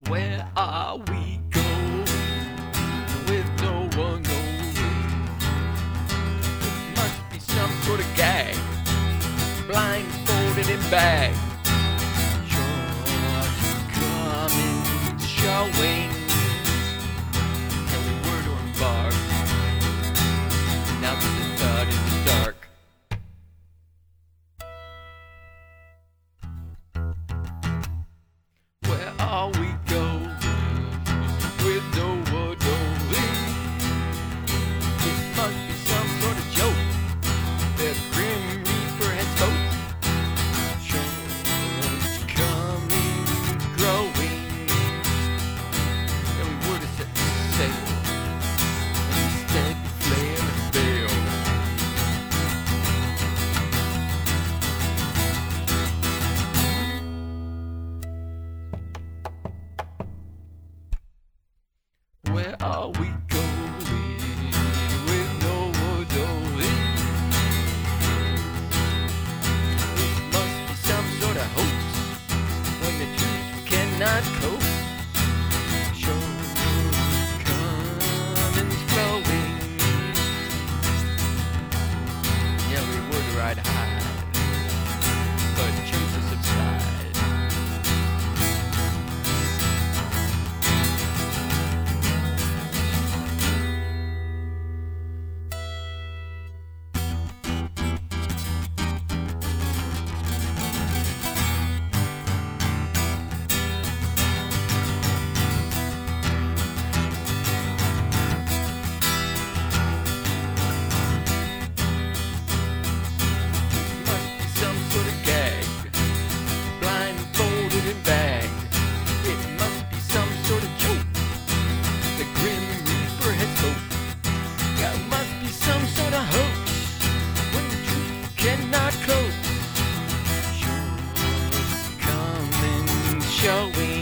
Where are we going with no one knowing? It must be some sort of gag, blindfolded and bagged. You're coming, showing. Tell me where to embark. Now that the thought in the dark. Where are we going with no one knowing? It must be some sort of joke that Grim Reaper has spoke. Show's coming, growing, and we were to set sail instead flail and fail. Where are we going with no one knowing? It must be some sort of hoax when the truth cannot cope. Show's coming, flowing. Yeah, we would ride high, but chances subside. Cannot cope. Show's coming, showing.